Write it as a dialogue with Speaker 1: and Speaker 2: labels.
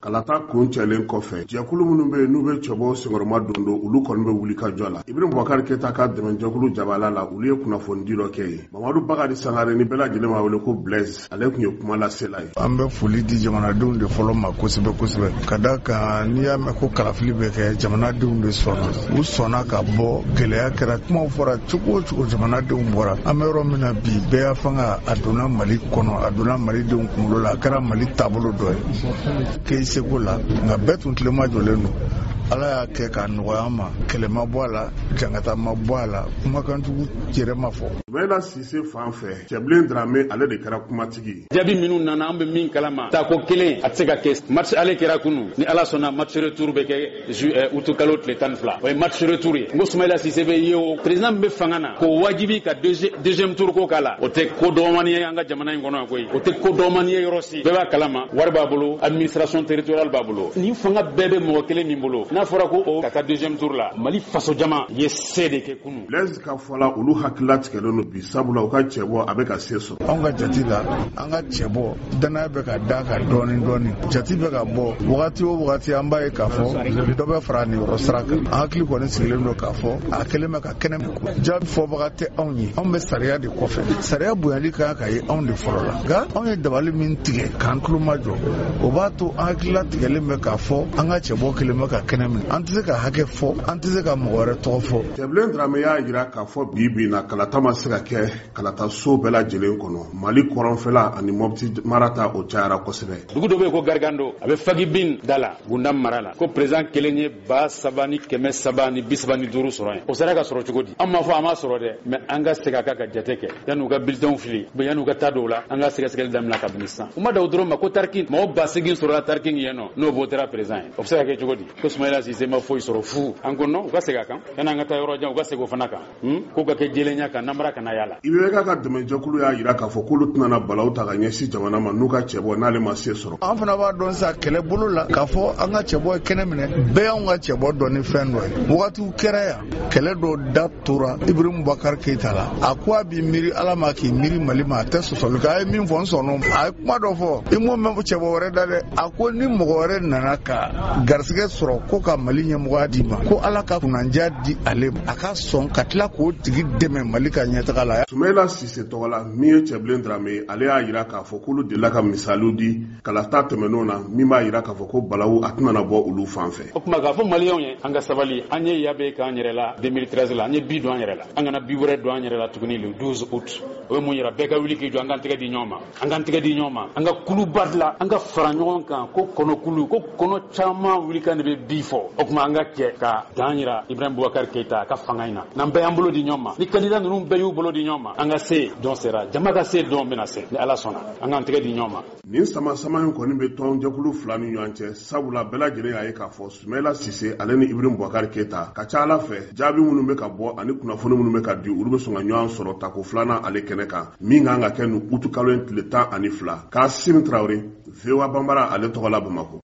Speaker 1: kalata kun cɛlen kɔfɛ jɛkulu minnu bɛ n'u bɛ cɛbɔ senkɔrɔma dondo olu kɔni bɛ wuli ka jɔ la Ibrahim Boubacar Keita ka dɛmɛjɛkulu jabala la olu ye kunnafoni di dɔ kɛ ye Mamadu Bakari Sangare ni bɛɛ lajɛlen ma wele ko Blaise ale tun ye kuma lasela ye
Speaker 2: an bɛ foli di jamanadenw de fɔlɔ ma kosɛbɛ ka da kan n'i y'a mɛn ko kalafili bɛ kɛ jamanadenw de sɔnna u sɔnna ka bɔ gɛlɛya kɛra kumaw fɔra cogo o cogo jamanadenw bɔra an bɛ yɔrɔ min na bi bɛɛ y'a fanga a donna Mali kɔnɔ a donna malidenw kunkolo la a kɛra Mali taabolo dɔ ye k'i seko la nka bɛɛ tun tilema jɔlen don Ala y'a kɛ ka nɔgɔya ma kɛlɛ ma bɔ a la jangata ma bɔ a la kumakanjugu yɛrɛ ma fɔ
Speaker 1: Ismaila Cisse fan fɛ Cɛbilen Dramé ale de kɛra kumatigi
Speaker 3: jaabi minnu nana an bɛ min kalama tako kelen a tɛ se ka kɛ match ale kɛra kunu ni Ala sɔnna match retour bɛ kɛ août kalo tile 12 o ye match retour ye n ko Ismaila Cisse bɛ ye o président bɛ fanga na k'o wajibi ka deuxième tour ko k'a la o tɛ ko dɔgɔmani ye an ka jamana in kɔnɔ koyi o tɛ ko dɔgɔmani ye yɔrɔ si bɛɛ b'a kalama wari b'a bolo administration territoriale b'a bolo nin fanga bɛɛ bɛ mɔgɔ kelen min bolo n'a fɔra ko o ka taa deuxième tour la Mali faso jama ye se de kɛ kunu
Speaker 1: Blaise ka fɔla olu hakilila tigɛlen don bi sabula u ka cɛbɔ a bɛ ka se sɔrɔ
Speaker 2: anw ka jati la an ka cɛbɔ danaya bɛ ka da ka dɔɔni jati bɛ ka bɔ wagati o wagati an b'a ye k'a fɔ dɔ bɛ fara nin yɔrɔ sira kan an hakili kɔni sigilen don k'a fɔ a kɛlen bɛ ka kɛnɛ min jaabi fɔbaga tɛ anw ye anw bɛ sariya de kɔfɛ sariya bonyali kan ka ye anw de fɔlɔ la nka anw ye dabali min tigɛ k'an tulo majɔ o b'a to an hakilila tigɛlen bɛ k'a fɔ an ka cɛbɔ kelen bɛ ka kɛnɛ min an tɛ se ka hakɛ fɔ an tɛ se ka mɔgɔ wɛrɛ tɔgɔ fɔ
Speaker 1: Cɛbilen Dramé y'a jira k'a fɔ bi na kalata ma se ka kɛ kalata so bɛɛ lajɛlen kɔnɔ Mali kɔrɔnfɛla ani Mopti marata o cayara kosɛbɛ
Speaker 3: dugu dɔ bɛ yen ko Gargando a bɛ Fagibin da la Gunda mara la ko président kelen ye 3,335 sɔrɔ yen o sera ka sɔrɔ cogo di an m'a fɔ a ma sɔrɔ dɛ mais an ka segin a kan ka jate kɛ yan'u ka bulletin fili yan'u ka taa dɔw la an ka sɛgɛsɛgɛli daminɛ kabini sisan u ma da o dɔrɔn ma ko Tarkin mɔgɔ 8,000 sɔrɔla Tarkin yen nɔ n'o votera président ye o bɛ se ka kɛ cogo di ko Ismaila Cisse ma foyi sɔrɔ fu an ko non u ka segin a kan yan'an ka taa yɔrɔ jan u ka segin o fana kan k'u ka kɛ jɛlenya kan namara kana yala
Speaker 1: IBK ka dɛmɛjɛkulu y'a jira k'a fɔ k'olu tɛna balawu ta ka ɲɛsin jamana ma n'u ka cɛbɔ n'ale ma se sɔrɔ
Speaker 2: an fana b'a dɔn sa kɛlɛ bolo la k'a fɔ an ka cɛbɔ ye kɛnɛ minɛ bɛɛ y'anw ka cɛbɔ dɔn ni fɛn dɔ ye wagatiw kɛra yan kɛlɛ dɔ da tora Ibrahim Boubacar Keita la a ko a b'i miiri Ala ma k'i miiri Mali ma a tɛ sɔsɔli kɛ a ye min fɔ n sɔnna a ye kuma dɔ fɔ i m'o mɛn cɛbɔ wɛrɛ da dɛ a ko ni mɔgɔ wɛrɛ nana ka garisɛgɛ sɔrɔ ko ka Mali ɲɛmɔgɔya di ma ko Ala ka kunnandiya di ale ma a ka sɔn ka tila k'o tigi dɛmɛ Mali ka ɲɛtaga la
Speaker 1: Ismaila Cisse tɔgɔ la min ye Cɛbilen Dramé ale y'a jira k'a fɔ k'olu delila ka misaliw di kalata tɛmɛnenw na min b'a jira k'a fɔ ko balawu a tɛna bɔ olu fan fɛ
Speaker 3: o kuma k'a fɔ maliyɛnw ye an ka sabali an ye yabe k'an yɛrɛ la 2013 la an ye bi don an yɛrɛ la an kana bi wɛrɛ don an yɛrɛ la tuguni le 12 août o ye mun yira bɛɛ ka wuli k'i jɔ an k'an tɛgɛ di ɲɔgɔn ma an k'an tɛgɛ di ɲɔgɔn ma an ka kuluba dilan an ka fara ɲɔgɔn kan ko kɔnɔkulu ko kɔnɔ caman wuli kan de bɛ bi fɔ o kuma an ka kɛ ka dan yira Ibrahim Boubacar Keita a ka fanga in na n'an bɛɛ y'an bolo di ɲɔgɔn ma ni candidat ninnu bɛɛ y'u bolo di ɲɔgɔn ma an ka se dɔn sera jama ka se dɔn bɛna se ni Ala sɔnna an k'an tɛgɛ di ɲɔgɔn ma
Speaker 1: nin sama in kɔni bɛ tɔn jɛkulu fila ni ɲɔgɔn cɛ sabula bɛɛ lajɛlen y'a ye k'a fɔ Ismaila Cisse ale ni Ibrahim Boubacar Keita ka ca Ala fɛ jaabi minnu bɛ ka bɔ ani kunnafoni minnu bɛ ka di olu bɛ sɔn ka ɲɔgɔn sɔrɔ tako filanan ale kɛnɛ kan min kan ka kɛ nin août kalo tile 12 Kassim Traoré VOA Bambara ale tɔgɔ la Bamakɔ